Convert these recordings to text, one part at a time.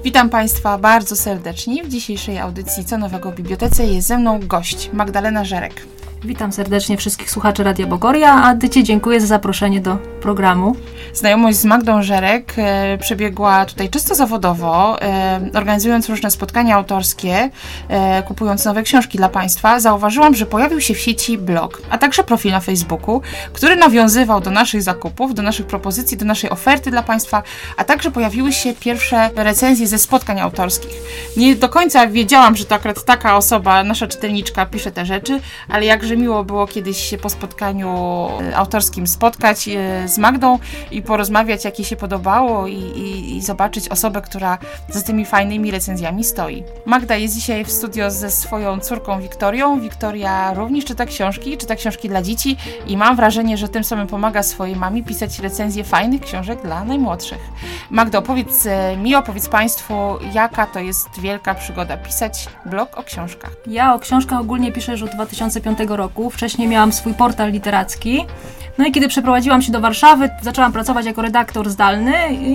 Witam Państwa bardzo serdecznie. W dzisiejszej audycji Co nowego w bibliotece jest ze mną gość, Magdalena Żerek. Witam serdecznie wszystkich słuchaczy Radia Bogoria, a Dycie dziękuję za zaproszenie do programu. Znajomość z Magdą Żerek przebiegła tutaj czysto zawodowo, organizując różne spotkania autorskie, kupując nowe książki dla Państwa. Zauważyłam, że pojawił się w sieci blog, a także profil na Facebooku, który nawiązywał do naszych zakupów, do naszych propozycji, do naszej oferty dla Państwa, a także pojawiły się pierwsze recenzje ze spotkań autorskich. Nie do końca wiedziałam, że to akurat taka osoba, nasza czytelniczka, pisze te rzeczy, ale jakże miło było kiedyś się po spotkaniu autorskim spotkać z Magdą i porozmawiać, jak jej się podobało i zobaczyć osobę, która za tymi fajnymi recenzjami stoi. Magda jest dzisiaj w studio ze swoją córką Wiktorią. Wiktoria również czyta książki dla dzieci i mam wrażenie, że tym samym pomaga swojej mamie pisać recenzje fajnych książek dla najmłodszych. Magdo, opowiedz Państwu, jaka to jest wielka przygoda pisać blog o książkach. Ja o książkach ogólnie piszę już od 2005 roku. Wcześniej miałam swój portal literacki. No i kiedy przeprowadziłam się do Warszawy, zaczęłam pracować jako redaktor zdalny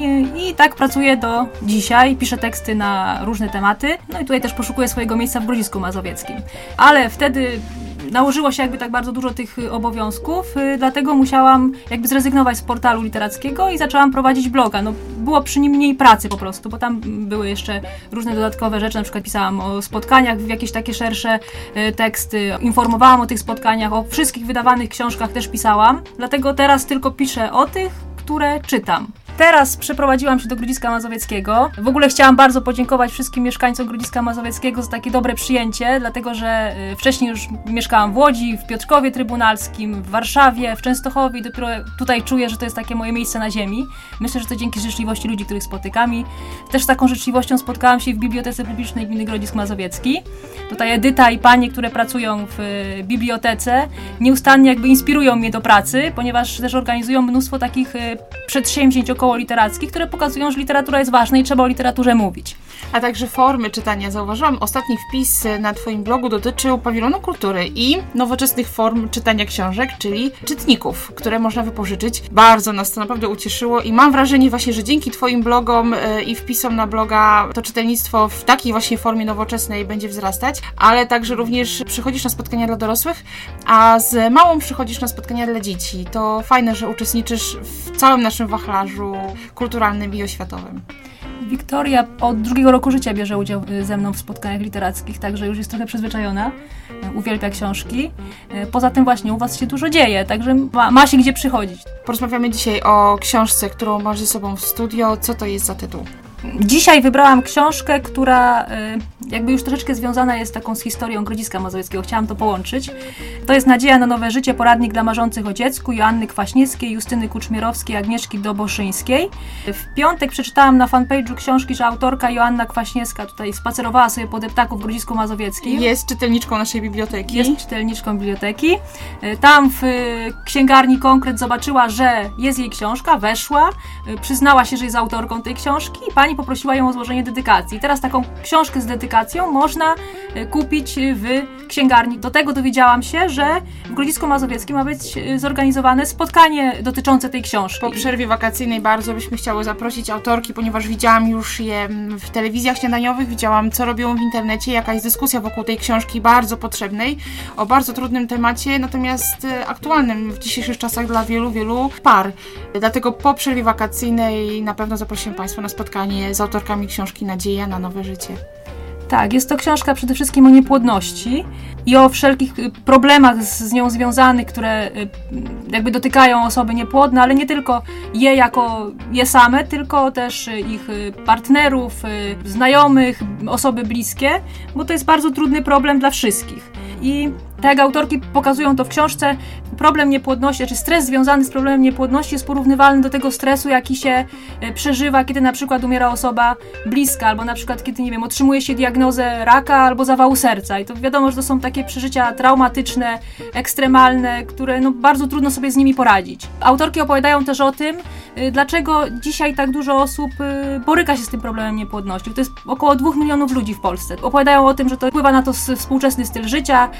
i tak pracuję do dzisiaj. Piszę teksty na różne tematy. No i tutaj też poszukuję swojego miejsca w Grodzisku Mazowieckim. Ale wtedy nałożyło się tak bardzo dużo tych obowiązków, dlatego musiałam zrezygnować z portalu literackiego i zaczęłam prowadzić bloga. No, było przy nim mniej pracy po prostu, bo tam były jeszcze różne dodatkowe rzeczy, na przykład pisałam o spotkaniach, w jakieś takie szersze teksty, informowałam o tych spotkaniach, o wszystkich wydawanych książkach też pisałam, dlatego teraz tylko piszę o tych, które czytam. Teraz przeprowadziłam się do Grodziska Mazowieckiego. W ogóle chciałam bardzo podziękować wszystkim mieszkańcom Grodziska Mazowieckiego za takie dobre przyjęcie, dlatego że wcześniej już mieszkałam w Łodzi, w Piotrkowie Trybunalskim, w Warszawie, w Częstochowie i dopiero tutaj czuję, że to jest takie moje miejsce na ziemi. Myślę, że to dzięki życzliwości ludzi, których spotykam i też z taką życzliwością spotkałam się w Bibliotece Publicznej Gminy Grodzisk Mazowiecki. Tutaj Edyta i panie, które pracują w bibliotece, nieustannie inspirują mnie do pracy, ponieważ też organizują mnóstwo takich przedsięwzięć okołoliterackich, które pokazują, że literatura jest ważna i trzeba o literaturze mówić. A także formy czytania. Zauważyłam, ostatni wpis na Twoim blogu dotyczył pawilonu kultury i nowoczesnych form czytania książek, czyli czytników, które można wypożyczyć. Bardzo nas to naprawdę ucieszyło i mam wrażenie właśnie, że dzięki Twoim blogom i wpisom na bloga to czytelnictwo w takiej właśnie formie nowoczesnej będzie wzrastać, ale także również przychodzisz na spotkania dla dorosłych, a z małą przychodzisz na spotkania dla dzieci. To fajne, że uczestniczysz w całym naszym wachlarzu kulturalnym i oświatowym. Wiktoria od 2 roku życia bierze udział ze mną w spotkaniach literackich, także już jest trochę przyzwyczajona, uwielbia książki. Poza tym właśnie u Was się dużo dzieje, także ma się gdzie przychodzić. Porozmawiamy dzisiaj o książce, którą masz ze sobą w studio. Co to jest za tytuł? Dzisiaj wybrałam książkę, która już troszeczkę związana jest z historią Grodziska Mazowieckiego. Chciałam to połączyć. To jest Nadzieja na nowe życie, poradnik dla marzących o dziecku Joanny Kwaśniewskiej, Justyny Kuczmierowskiej, Agnieszki Doboszyńskiej. W piątek przeczytałam na fanpage'u książki, że autorka Joanna Kwaśniewska tutaj spacerowała sobie po deptaku w Grodzisku Mazowieckim. Jest czytelniczką naszej biblioteki. Jest czytelniczką biblioteki. Tam w księgarni Konkret zobaczyła, że jest jej książka, weszła, przyznała się, że jest autorką tej książki i pani poprosiła ją o złożenie dedykacji. Teraz taką książkę z dedykacją można kupić w księgarni. Do tego dowiedziałam się, że w Grodzisku Mazowieckim ma być zorganizowane spotkanie dotyczące tej książki. Po przerwie wakacyjnej bardzo byśmy chciały zaprosić autorki, ponieważ widziałam już je w telewizjach śniadaniowych, widziałam, co robią w internecie, jaka jest dyskusja wokół tej książki bardzo potrzebnej, o bardzo trudnym temacie, natomiast aktualnym w dzisiejszych czasach dla wielu, wielu par. Dlatego po przerwie wakacyjnej na pewno zaprosimy Państwa na spotkanie z autorkami książki Nadzieja na nowe życie. Tak, jest to książka przede wszystkim o niepłodności i o wszelkich problemach z nią związanych, które dotykają osoby niepłodne, ale nie tylko je jako je same, tylko też ich partnerów, znajomych, osoby bliskie, bo to jest bardzo trudny problem dla wszystkich. I tak jak autorki pokazują to w książce, problem niepłodności, czy stres związany z problemem niepłodności jest porównywalny do tego stresu, jaki się przeżywa, kiedy na przykład umiera osoba bliska, albo na przykład kiedy, otrzymuje się diagnozę raka albo zawału serca. I to wiadomo, że to są takie przeżycia traumatyczne, ekstremalne, które bardzo trudno sobie z nimi poradzić. Autorki opowiadają też o tym, dlaczego dzisiaj tak dużo osób boryka się z tym problemem niepłodności. To jest około 2 milionów ludzi w Polsce. Opowiadają o tym, że to wpływa na to współczesny styl życia, ta siedząca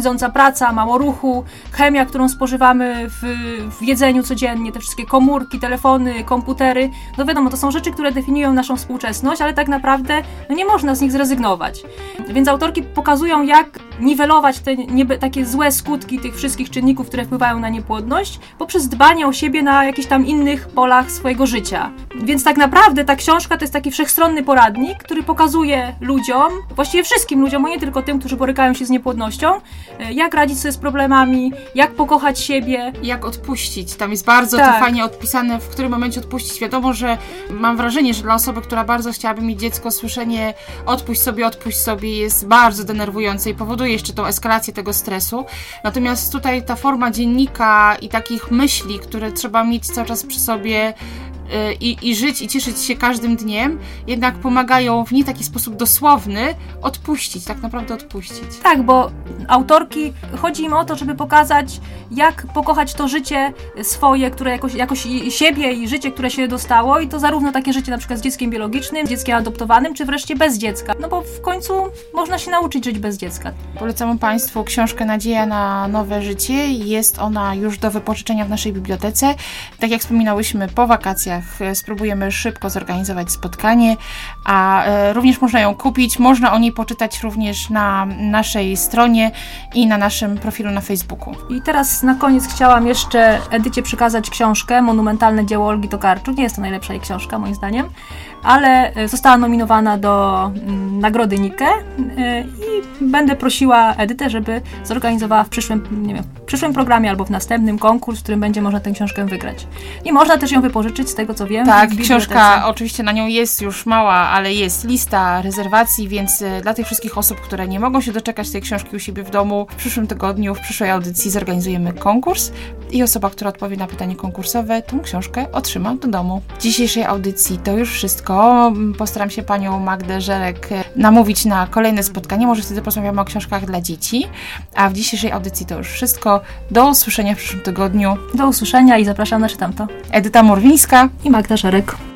siedząca praca, mało ruchu, chemia, którą spożywamy w jedzeniu codziennie, te wszystkie komórki, telefony, komputery. No wiadomo, to są rzeczy, które definiują naszą współczesność, ale tak naprawdę nie można z nich zrezygnować. Więc autorki pokazują, jak niwelować te takie złe skutki tych wszystkich czynników, które wpływają na niepłodność, poprzez dbanie o siebie na jakichś tam innych polach swojego życia. Więc tak naprawdę ta książka to jest taki wszechstronny poradnik, który pokazuje ludziom, właściwie wszystkim ludziom, a nie tylko tym, którzy borykają się z niepłodnością, jak radzić sobie z problemami, jak pokochać siebie. Jak odpuścić. Tam jest bardzo to fajnie odpisane, w którym momencie odpuścić. Wiadomo, że mam wrażenie, że dla osoby, która bardzo chciałaby mieć dziecko, słyszenie odpuść sobie jest bardzo denerwujące i powoduje jeszcze tą eskalację tego stresu. Natomiast tutaj ta forma dziennika i takich myśli, które trzeba mieć cały czas przy sobie i żyć i cieszyć się każdym dniem, jednak pomagają w nie taki sposób dosłowny odpuścić, tak naprawdę odpuścić. Tak, bo autorki, chodzi im o to, żeby pokazać, jak pokochać to życie swoje, które jakoś siebie i życie, które się dostało, i to zarówno takie życie na przykład z dzieckiem biologicznym, z dzieckiem adoptowanym, czy wreszcie bez dziecka. No bo w końcu można się nauczyć żyć bez dziecka. Polecam Państwu książkę Nadzieja na nowe życie. Jest ona już do wypożyczenia w naszej bibliotece. Tak jak wspominałyśmy, po wakacjach spróbujemy szybko zorganizować spotkanie, a również można ją kupić, można o niej poczytać również na naszej stronie i na naszym profilu na Facebooku. I teraz na koniec chciałam jeszcze Edycie przekazać książkę, monumentalne dzieło Olgi Tokarczuk. Nie jest to najlepsza jej książka, moim zdaniem, ale została nominowana do Nagrody Nike i będę prosiła Edytę, żeby zorganizowała w przyszłym programie albo w następnym konkurs, w którym będzie można tę książkę wygrać. I można też ją wypożyczyć, z tego co wiem. Tak, książka oczywiście na nią jest już mała, ale jest lista rezerwacji, więc dla tych wszystkich osób, które nie mogą się doczekać tej książki u siebie w domu, w przyszłym tygodniu, w przyszłej audycji zorganizujemy konkurs i osoba, która odpowie na pytanie konkursowe, tą książkę otrzyma do domu. W dzisiejszej audycji to już wszystko. Postaram się panią Magdę Żerek namówić na kolejne spotkanie, może wtedy porozmawiamy o książkach dla dzieci, a w dzisiejszej audycji to już wszystko. Do usłyszenia w przyszłym tygodniu. Do usłyszenia i zapraszam na Czytam to. Edyta Murwińska i Magda Żerek.